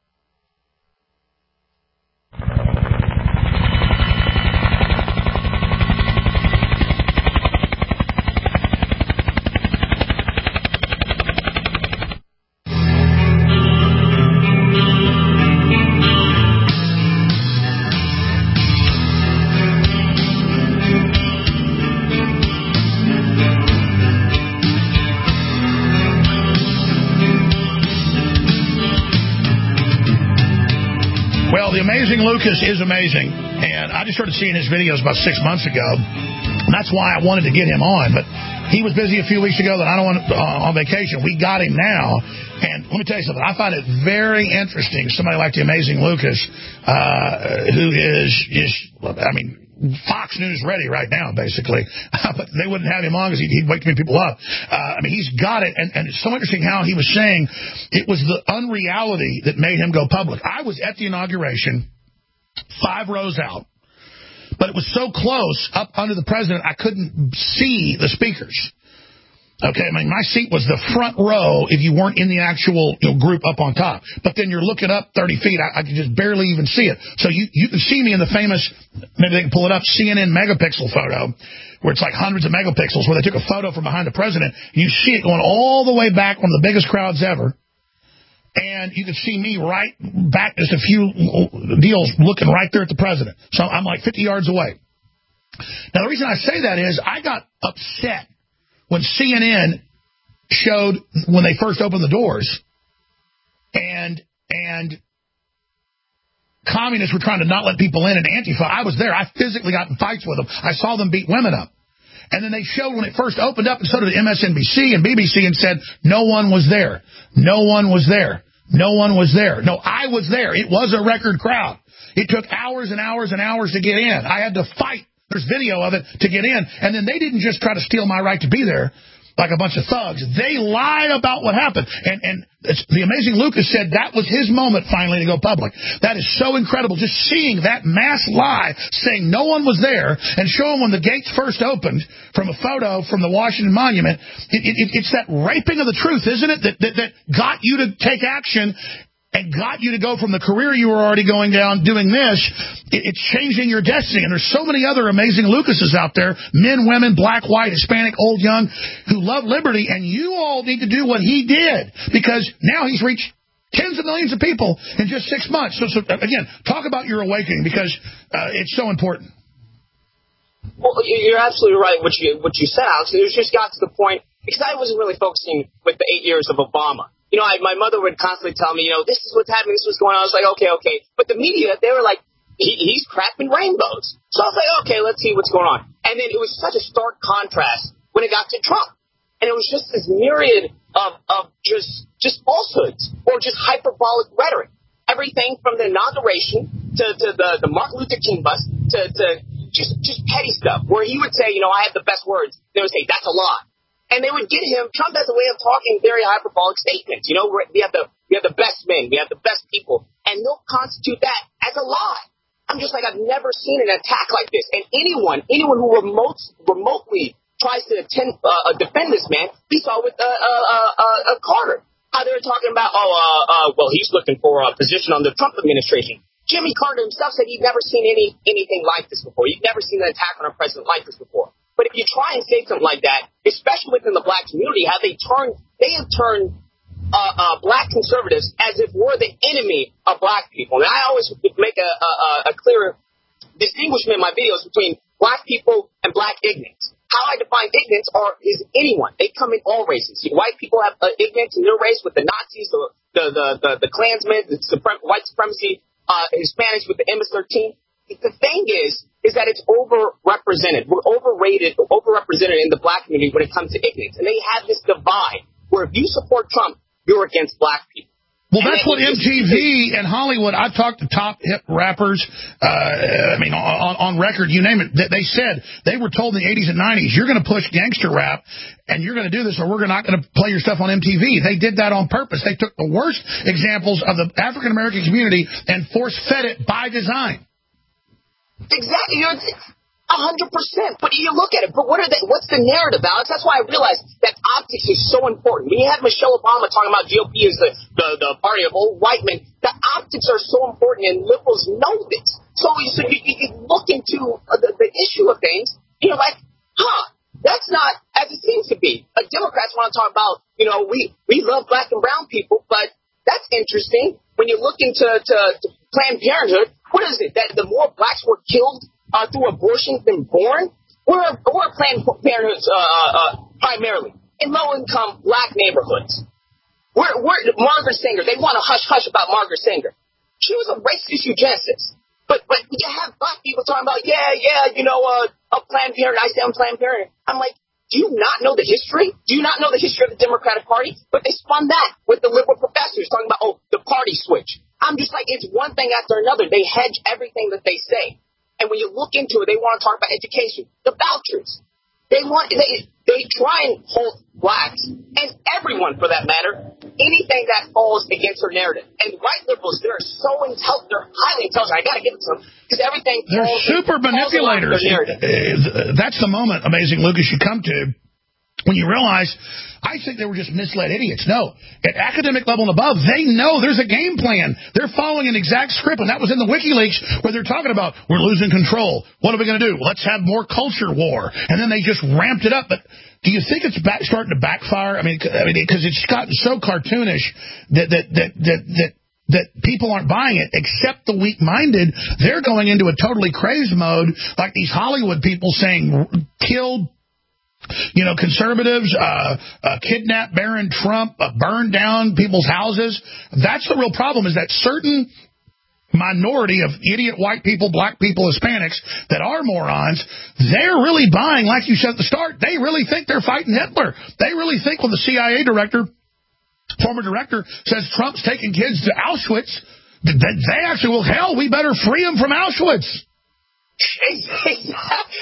The Amazing Lucas is amazing, and I just started seeing his videos about six months ago. And that's why I wanted to get him on, but he was busy a few weeks ago that I don't want uh, on vacation. We got him now, and let me tell you something. I find it very interesting. Somebody like the Amazing Lucas, uh, who is is I mean. Fox News ready right now, basically. But they wouldn't have him on because he'd, he'd wake too many people up. Uh, I mean, he's got it, and, and it's so interesting how he was saying it was the unreality that made him go public. I was at the inauguration, five rows out, but it was so close up under the president, I couldn't see the speakers. Okay, I mean, my seat was the front row if you weren't in the actual you know, group up on top. But then you're looking up thirty feet. I, I could just barely even see it. So you, you can see me in the famous, maybe they can pull it up, C N N megapixel photo, where it's like hundreds of megapixels, where they took a photo from behind the president. You see it going all the way back, one of the biggest crowds ever. And you can see me right back just a few deals looking right there at the president. So I'm like fifty yards away. Now, the reason I say that is I got upset when C N N showed when they first opened the doors and and communists were trying to not let people in and Antifa, I was there. I physically got in fights with them. I saw them beat women up. And then they showed when it first opened up, and so did M S N B C and B B C, and said no one was there. No one was there. No one was there. No, I was there. It was a record crowd. It took hours and hours and hours to get in. I had to fight. There's video of it to get in. And then they didn't just try to steal my right to be there like a bunch of thugs. They lied about what happened. And and it's, the Amazing Lucas said that was his moment finally to go public. That is so incredible. Just seeing that mass lie, saying no one was there, and showing when the gates first opened from a photo from the Washington Monument. It, it, it's that raping of the truth, isn't it, that, that, that got you to take action. and got you to go from the career you were already going down doing this, it's changing your destiny. And there's so many other amazing Lucases out there, men, women, black, white, Hispanic, old, young, who love liberty, and you all need to do what he did, because now he's reached tens of millions of people in just six months. So, so again, talk about your awakening, because uh, it's so important. Well, you're absolutely right what you what you said, Alex. It just got to the point, because I wasn't really focusing with the eight years of Obama. You know, I, my mother would constantly tell me, you know, this is what's happening, this is what's going on. I was like, okay, okay. But the media, they were like, he, he's crapping rainbows. So I was like, okay, let's see what's going on. And then it was such a stark contrast when it got to Trump. And it was just this myriad of, of just just falsehoods or just hyperbolic rhetoric. Everything from the inauguration to, to the, the Martin Luther King bus to, to just, just petty stuff where he would say, you know, I have the best words. They would say, that's a lie. And they would get him. Trump has a way of talking very hyperbolic statements. You know, we have the we have the best men, we have the best people, and they'll constitute that as a lie. I'm just like, I've never seen an attack like this. And anyone, anyone who remote, remotely tries to attend, uh, defend this man, we saw with uh, uh, uh, uh, Carter how they were talking about, oh, uh, uh, well, he's looking for a position on the Trump administration. Jimmy Carter himself said he'd never seen any anything like this before. He'd never seen an attack on a president like this before. But if you try and say something like that, especially within the black community, how they turn, they have turned uh, uh, black conservatives as if we're the enemy of black people. And I always make a, a, a clear distinguishment in my videos between black people and black ignorance. How I define ignorance are is anyone. They come in all races. See, white people have uh, ignorance in their race with the Nazis, the the the, the, the Klansmen, the suprem- white supremacy, uh, Hispanics with the M S thirteen. The thing is, is that it's overrepresented. We're overrated, overrepresented in the black community when it comes to ignorance. And they have this divide where if you support Trump, you're against black people. Well, that's what M T V and Hollywood, I've talked to top hip rappers, uh, I mean, on, on record, you name it. They said they were told in the eighties and nineties, you're going to push gangster rap and you're going to do this or we're not going to play your stuff on M T V. They did that on purpose. They took the worst examples of the African-American community and force-fed it by design. Exactly. You're a hundred percent. But you look at it, but what are they, what's the narrative, Alex? That's why I realized that optics is so important. When you have Michelle Obama talking about G O P as the, the, the party of old white men, the optics are so important, and liberals know this. So, so you, you look into the, the issue of things, and you're like, huh, that's not as it seems to be. Like Democrats want to talk about, you know, we, we love black and brown people, but that's interesting. When you look into to, to Planned Parenthood, what is it? That the more blacks were killed uh, through abortion than born? We're, we're Planned Parenthood uh, uh, primarily in low-income black neighborhoods. We're, we're Margaret Sanger. They want to hush-hush about Margaret Sanger. She was a racist eugenicist. But but you have black people talking about, yeah, yeah, you know, uh, a Planned Parenthood. I say I'm Planned Parenthood. I'm like, do you not know the history? Do you not know the history of the Democratic Party? But they spun that with the liberal professors talking about, oh, the party switch. I'm just like, it's one thing after another. They hedge everything that they say. And when you look into it, they want to talk about education, the vouchers. They want they they try and hold blacks and everyone for that matter, anything that falls against their narrative. And white liberals, they're so intelligent, they're highly intelligent. I got to give it to them because everything they're falls super falls manipulators. That's the moment, Amazing Lucas, you come to when you realize. I think they were just misled idiots. No. At academic level and above, they know there's a game plan. They're following an exact script, and that was in the WikiLeaks where they're talking about, we're losing control. What are we going to do? Let's have more culture war. And then they just ramped it up. But do you think it's back, starting to backfire? I mean, I mean, because it's gotten so cartoonish that that that that that that people aren't buying it, except the weak-minded. They're going into a totally crazed mode, like these Hollywood people saying, kill, you know, conservatives, uh, uh, kidnap Barron Trump, uh, burn down people's houses. That's the real problem, is that certain minority of idiot white people, black people, Hispanics that are morons, they're really buying, like you said at the start, they really think they're fighting Hitler. They really think when the C I A director, former director, says Trump's taking kids to Auschwitz, that they actually, well, hell, we better free them from Auschwitz. Exactly.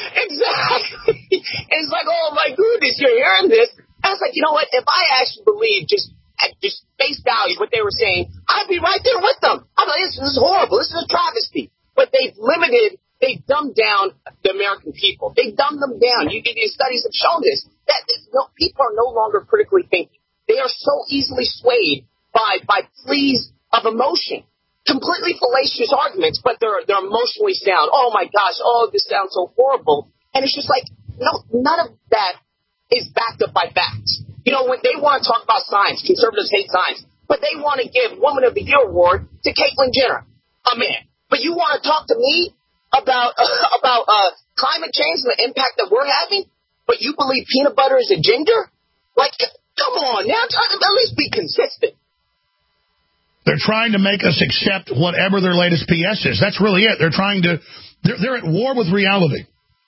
It's like, oh my goodness, you're hearing this. I was like, you know what? If I actually believed just at just face value what they were saying, I'd be right there with them. I'm like, this is horrible. This is a travesty. But they've limited, they've dumbed down the American people. They've dumbed them down. You, your studies have shown this. That no, people are no longer critically thinking. They are so easily swayed by by pleas of emotion. Completely fallacious arguments, but they're they're emotionally sound. Oh my gosh, oh this sounds so horrible. And it's just like, no, none of that is backed up by facts. You know, when they want to talk about science, conservatives hate science, but they want to give Woman of the Year award to Caitlyn Jenner, a man. But you want to talk to me about uh, about uh, climate change and the impact that we're having, but you believe peanut butter is a ginger? Like, come on now, at least be consistent. They're trying to make us accept whatever their latest P S is. That's really it. They're trying to, they're, they're at war with reality.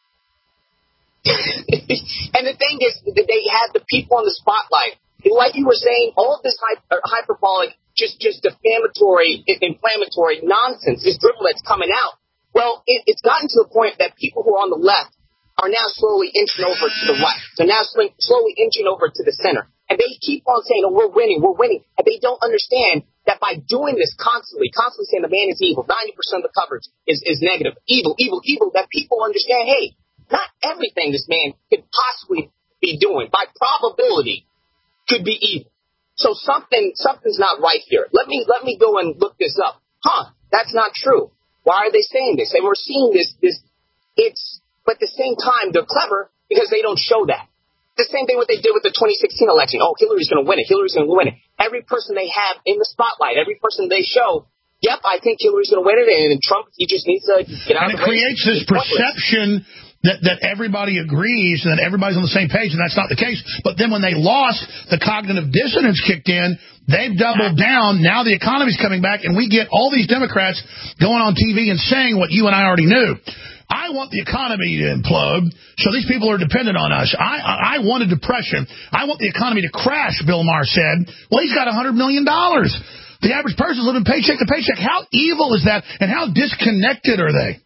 And the thing is, they have the people on the spotlight. Like you were saying, all of this hyper, hyperbolic, just, just defamatory, inflammatory nonsense, this dribble that's coming out. Well, it, it's gotten to the point that people who are on the left are now slowly inching over to the right. They're now slowly inching over to the center. And they keep on saying, oh, we're winning, we're winning. And they don't understand that by doing this constantly, constantly saying the man is evil, ninety percent of the coverage is, is negative, evil, evil, evil, that people understand, hey, not everything this man could possibly be doing, by probability, could be evil. So something something's not right here. Let me let me go and look this up. Huh, that's not true. Why are they saying this? And we're seeing this, this it's, but at the same time, they're clever because they don't show that. The same thing what they did with the twenty sixteen election. Oh, Hillary's going to win it. Hillary's going to win it. Every person they have in the spotlight, every person they show, yep, I think Hillary's going to win it, and Trump, he just needs to get out and of the race. And it creates this perception that, that everybody agrees and that everybody's on the same page, and that's not the case. But then when they lost, the cognitive dissonance kicked in. They've doubled down. Now the economy's coming back, and we get all these Democrats going on T V and saying what you and I already knew. I want the economy to implode, so these people are dependent on us. I, I, I want a depression. I want the economy to crash, Bill Maher said. Well, he's got one hundred million dollars. The average person's living paycheck to paycheck. How evil is that, and how disconnected are they?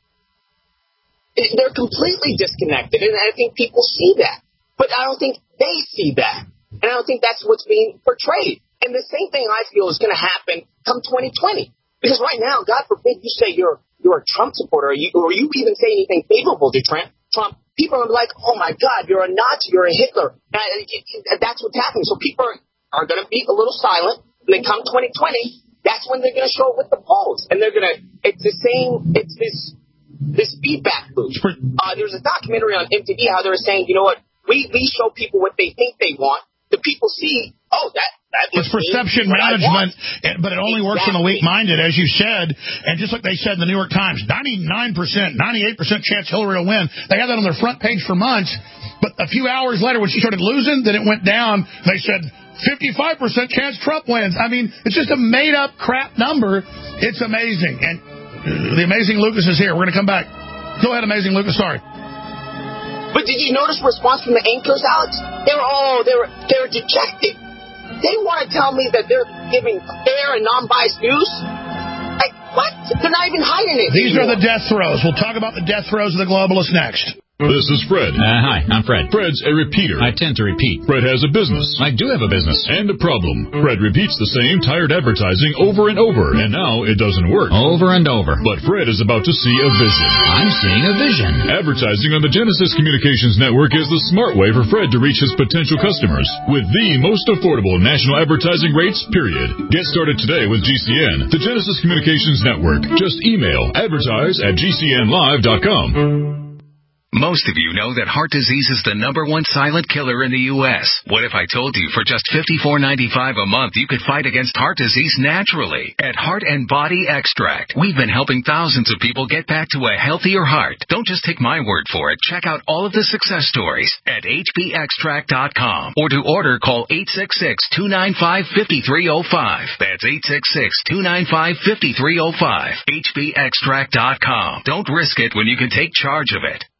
They're completely disconnected, and I think people see that. But I don't think they see that, and I don't think that's what's being portrayed. And the same thing I feel is going to happen come twenty twenty. Because right now, God forbid you say you're you're a Trump supporter, or you, or you even say anything favorable to Trump, Trump, people are like, oh, my God, you're a Nazi, you're a Hitler. And that's what's happening. So people are, are going to be a little silent. When they come twenty twenty, that's when they're going to show up with the polls. And they're going to – it's the same – it's this this feedback loop. Uh, there was a documentary on M T V how they were saying, you know what, we, we show people what they think they want. The people see, oh, that – It's perception management, but it only works on the weak-minded, as you said. And just like they said in the New York Times, ninety-nine percent, ninety-eight percent chance Hillary will win. They had that on their front page for months. But a few hours later, when she started losing, then it went down. They said fifty-five percent chance Trump wins. I mean, it's just a made-up crap number. It's amazing. And the amazing Lucas is here. We're going to come back. Go ahead, amazing Lucas. Sorry. But did you notice the response from the anchors, Alex? They were, oh, they were, they were dejected. They want to tell me that they're giving fair and non-biased news? Like, what? They're not even hiding it. These anymore. Are the death throes. We'll talk about the death throes of the globalists next. This is Fred. Uh, hi, I'm Fred. Fred's a repeater. I tend to repeat. Fred has a business. I do have a business. And a problem. Fred repeats the same tired advertising over and over, and now it doesn't work. Over and over. But Fred is about to see a vision. I'm seeing a vision. Advertising on the Genesis Communications Network is the smart way for Fred to reach his potential customers with the most affordable national advertising rates, period. Get started today with G C N, the Genesis Communications Network. Just email advertise at G C N live dot com. Most of you know that heart disease is the number one silent killer in the U S What if I told you for just fifty-four ninety-five a month you could fight against heart disease naturally? At Heart and Body Extract, we've been helping thousands of people get back to a healthier heart. Don't just take my word for it. Check out all of the success stories at H B extract dot com. Or to order, call eight six six, two nine five, five three zero five. That's eight six six, two nine five, five three zero five. H B extract dot com. Don't risk it when you can take charge of it.